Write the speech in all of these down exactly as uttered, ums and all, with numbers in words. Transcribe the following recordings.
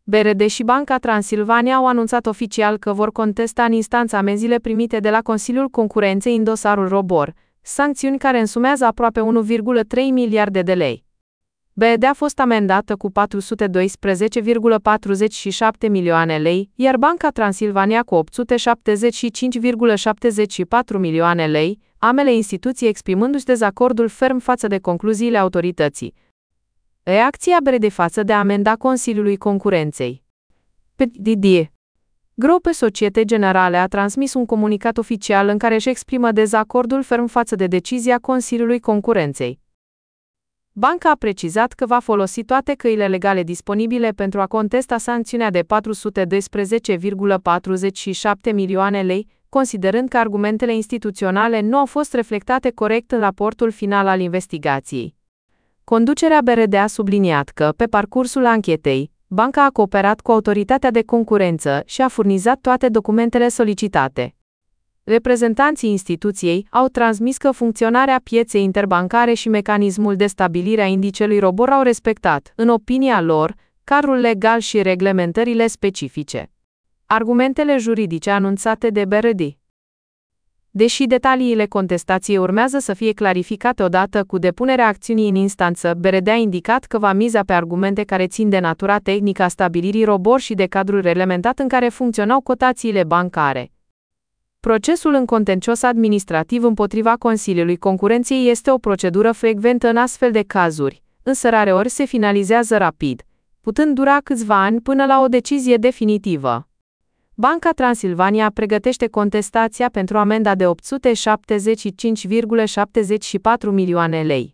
B R D și Banca Transilvania au anunțat oficial că vor contesta în instanță amenziile primite de la Consiliul Concurenței în dosarul Robor, sancțiuni care însumează aproape unu virgulă trei miliarde de lei. B R D a fost amendată cu patru sute doisprezece virgulă patruzeci și șapte milioane lei, iar Banca Transilvania cu opt sute șaptezeci și cinci virgulă șaptezeci și patru milioane lei, ambele instituții exprimându-și dezacordul ferm față de concluziile autorității. Reacția B R D față de amenda Consiliului Concurenței. P D D. Groupe Societe Generale a transmis un comunicat oficial în care își exprimă dezacordul ferm față de decizia Consiliului Concurenței. Banca a precizat că va folosi toate căile legale disponibile pentru a contesta sancțiunea de patru sute doisprezece virgulă patruzeci și șapte milioane lei, considerând că argumentele instituționale nu au fost reflectate corect în raportul final al investigației. Conducerea B R D a subliniat că, pe parcursul anchetei, banca a cooperat cu Autoritatea de Concurență și a furnizat toate documentele solicitate. Reprezentanții instituției au transmis că funcționarea pieței interbancare și mecanismul de stabilire a indicelui Robor au respectat, în opinia lor, cadrul legal și reglementările specifice. Argumentele juridice anunțate de B R D. Deși detaliile contestației urmează să fie clarificate odată cu depunerea acțiunii în instanță, B R D a indicat că va miza pe argumente care țin de natura tehnică a stabilirii Robor și de cadrul reglementat în care funcționau cotațiile bancare. Procesul în contencios administrativ împotriva Consiliului Concurenței este o procedură frecventă în astfel de cazuri, însă rareori se finalizează rapid, putând dura câțiva ani până la o decizie definitivă. Banca Transilvania pregătește contestația pentru amenda de opt sute șaptezeci și cinci virgulă șaptezeci și patru milioane lei.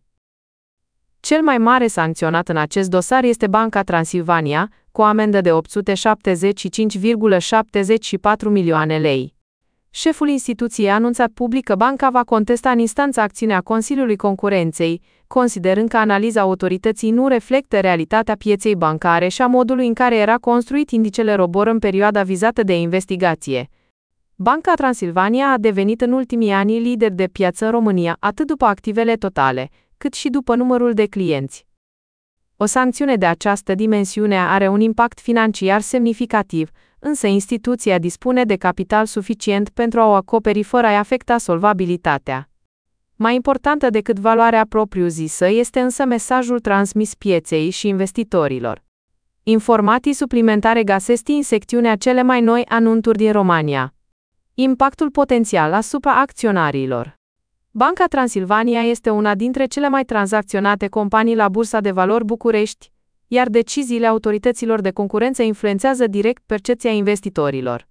Cel mai mare sancționat în acest dosar este Banca Transilvania, cu o amendă de opt sute șaptezeci și cinci virgulă șaptezeci și patru milioane lei. Șeful instituției a anunțat public că banca va contesta în instanță acțiunea Consiliului Concurenței, considerând că analiza autorității nu reflectă realitatea pieței bancare și a modului în care era construit indicele Robor în perioada vizată de investigație. Banca Transilvania a devenit în ultimii ani lider de piață în România, atât după activele totale, cât și după numărul de clienți. O sancțiune de această dimensiune are un impact financiar semnificativ, însă instituția dispune de capital suficient pentru a o acoperi fără a-i afecta solvabilitatea. Mai importantă decât valoarea propriu-zisă este însă mesajul transmis pieței și investitorilor. Informații suplimentare găsesc în secțiunea cele mai noi anunțuri din România. Impactul potențial asupra acționarilor. Banca Transilvania este una dintre cele mai tranzacționate companii la Bursa de Valori București, iar deciziile autorităților de concurență influențează direct percepția investitorilor.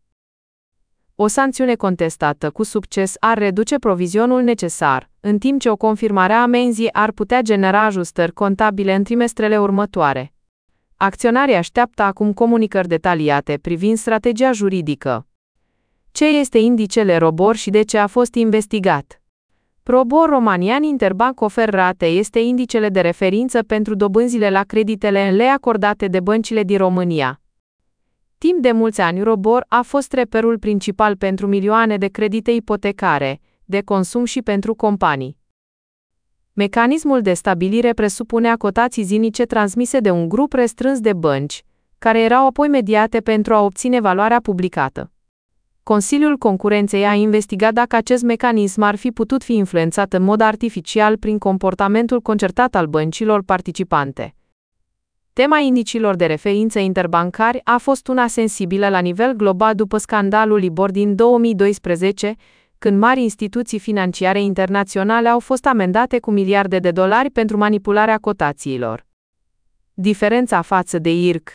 O sancțiune contestată cu succes ar reduce provizionul necesar, în timp ce o confirmare a amenzii ar putea genera ajustări contabile în trimestrele următoare. Acționarii așteaptă acum comunicări detaliate privind strategia juridică. Ce este indicele Robor și de ce a fost investigat? Robor Romanian Interbank Offer Rate este indicele de referință pentru dobânzile la creditele în lei acordate de băncile din România. Timp de mulți ani, Robor a fost reperul principal pentru milioane de credite ipotecare, de consum și pentru companii. Mecanismul de stabilire presupunea cotații zilnice transmise de un grup restrâns de bănci, care erau apoi mediate pentru a obține valoarea publicată. Consiliul Concurenței a investigat dacă acest mecanism ar fi putut fi influențat în mod artificial prin comportamentul concertat al băncilor participante. Tema indicilor de referință interbancari a fost una sensibilă la nivel global după scandalul Libor din două mii doisprezece, când mari instituții financiare internaționale au fost amendate cu miliarde de dolari pentru manipularea cotațiilor. Diferența față de I R C.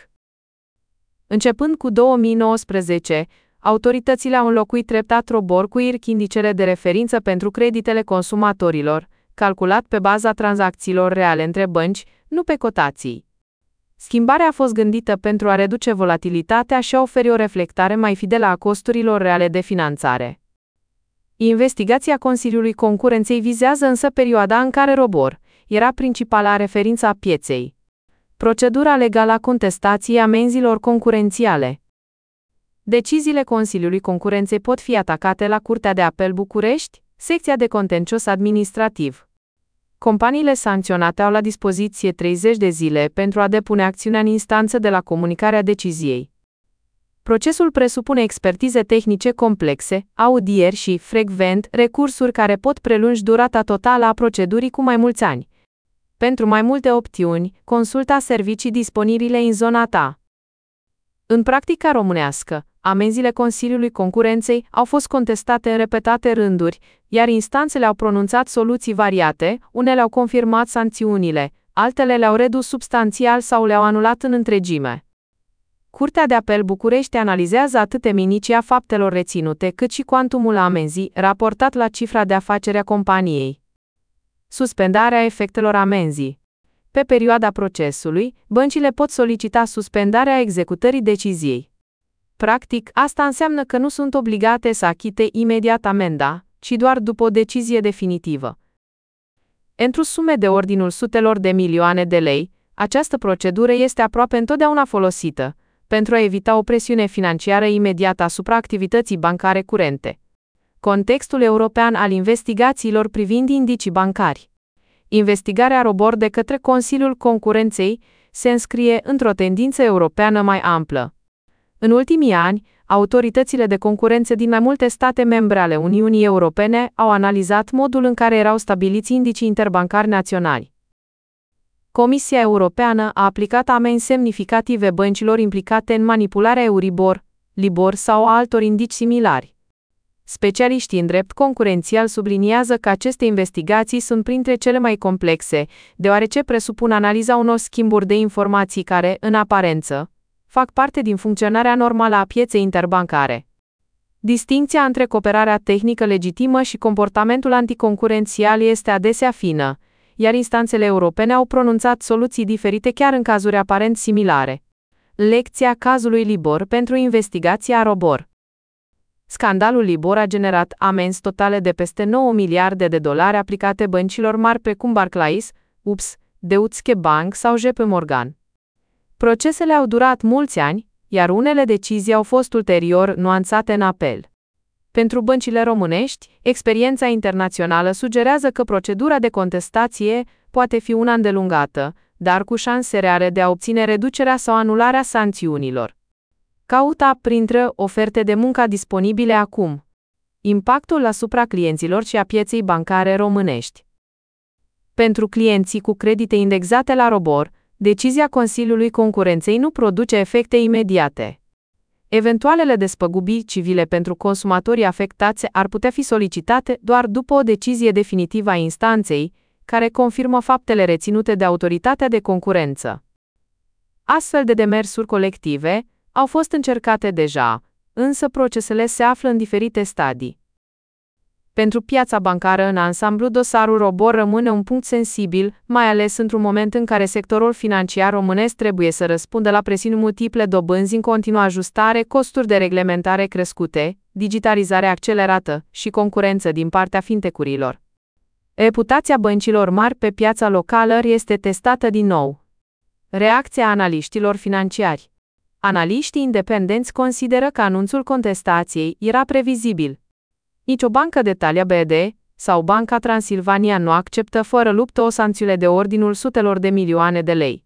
Începând cu două mii nouăsprezece, autoritățile au înlocuit treptat Robor cu I R C, indicele de referință pentru creditele consumatorilor, calculat pe baza tranzacțiilor reale între bănci, nu pe cotații. Schimbarea a fost gândită pentru a reduce volatilitatea și a oferi o reflectare mai fidelă a costurilor reale de finanțare. Investigația Consiliului Concurenței vizează însă perioada în care Robor era principala referință a pieței. Procedura legală a contestației amenzilor concurențiale. Deciziile Consiliului Concurenței pot fi atacate la Curtea de Apel București, secția de contencios administrativ. Companiile sancționate au la dispoziție treizeci de zile pentru a depune acțiunea în instanță de la comunicarea deciziei. Procesul presupune expertize tehnice complexe, audieri și, frecvent, recursuri care pot prelungi durata totală a procedurii cu mai mulți ani. Pentru mai multe opțiuni, consulta servicii disponibile în zona ta. În practica românească, amenziile Consiliului Concurenței au fost contestate în repetate rânduri, iar instanțele au pronunțat soluții variate, unele au confirmat sancțiunile, altele le-au redus substanțial sau le-au anulat în întregime. Curtea de Apel București analizează atât teminicia faptelor reținute, cât și cuantumul amenzii, raportat la cifra de afacere a companiei. Suspendarea efectelor amenzii. Pe perioada procesului, băncile pot solicita suspendarea executării deciziei. Practic, asta înseamnă că nu sunt obligate să achite imediat amenda, ci doar după o decizie definitivă. Într-o sume de ordinul sutelor de milioane de lei, această procedură este aproape întotdeauna folosită, pentru a evita o presiune financiară imediată asupra activității bancare curente. Contextul european al investigațiilor privind indicii bancari. Investigarea ROBOR de către Consiliul Concurenței se înscrie într-o tendință europeană mai amplă. În ultimii ani, autoritățile de concurență din mai multe state membre ale Uniunii Europene au analizat modul în care erau stabiliți indicii interbancari naționali. Comisia Europeană a aplicat amenzi semnificative băncilor implicate în manipularea Euribor, Libor sau altor indici similari. Specialiștii în drept concurențial subliniază că aceste investigații sunt printre cele mai complexe, deoarece presupun analiza unor schimburi de informații care, în aparență, fac parte din funcționarea normală a pieței interbancare. Distincția între cooperarea tehnică legitimă și comportamentul anticoncurențial este adesea fină, iar instanțele europene au pronunțat soluții diferite chiar în cazuri aparent similare. Lecția cazului Libor pentru investigația ROBOR. Scandalul Libor a generat amenzi totale de peste nouă miliarde de dolari aplicate băncilor mari precum Barclays, U B S, Deutsche Bank sau J P Morgan. Procesele au durat mulți ani, iar unele decizii au fost ulterior nuanțate în apel. Pentru băncile românești, experiența internațională sugerează că procedura de contestație poate fi una îndelungată, dar cu șanse reale de a obține reducerea sau anularea sancțiunilor. Caută printre oferte de muncă disponibile acum. Impactul asupra clienților și a pieței bancare românești. Pentru clienții cu credite indexate la ROBOR, decizia Consiliului Concurenței nu produce efecte imediate. Eventualele despăgubiri civile pentru consumatorii afectați ar putea fi solicitate doar după o decizie definitivă a instanței, care confirmă faptele reținute de autoritatea de concurență. Astfel de demersuri colective au fost încercate deja, însă procesele se află în diferite stadii. Pentru piața bancară în ansamblu, dosarul ROBOR rămâne un punct sensibil, mai ales într-un moment în care sectorul financiar românesc trebuie să răspundă la presiuni multiple, dobânzi în continuă ajustare, costuri de reglementare crescute, digitalizare accelerată și concurență din partea fintech-urilor. Reputația băncilor mari pe piața locală este testată din nou. Reacția analiștilor financiari. Analiștii independenți consideră că anunțul contestației era previzibil. Nici o bancă de talia B D sau Banca Transilvania nu acceptă fără luptă o sancțiune de ordinul sutelor de milioane de lei.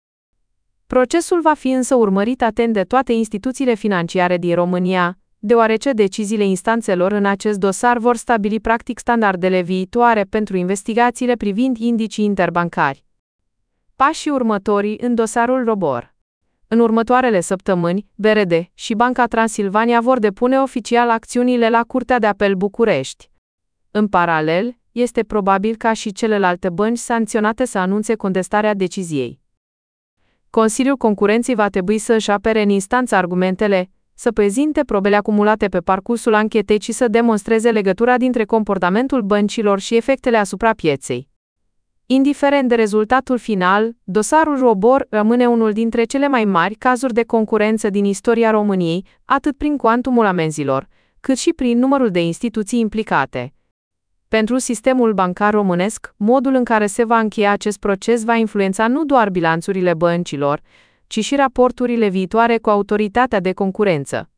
Procesul va fi însă urmărit atent de toate instituțiile financiare din România, deoarece deciziile instanțelor în acest dosar vor stabili practic standardele viitoare pentru investigațiile privind indicii interbancari. Pașii următori în dosarul ROBOR. În următoarele săptămâni, B R D și Banca Transilvania vor depune oficial acțiunile la Curtea de Apel București. În paralel, este probabil ca și celelalte bănci sancționate să anunțe contestarea deciziei. Consiliul Concurenței va trebui să își apere în instanță argumentele, să prezinte probele acumulate pe parcursul anchetei și să demonstreze legătura dintre comportamentul băncilor și efectele asupra pieței. Indiferent de rezultatul final, dosarul ROBOR rămâne unul dintre cele mai mari cazuri de concurență din istoria României, atât prin cuantumul amenzilor, cât și prin numărul de instituții implicate. Pentru sistemul bancar românesc, modul în care se va încheia acest proces va influența nu doar bilanțurile băncilor, ci și raporturile viitoare cu autoritatea de concurență.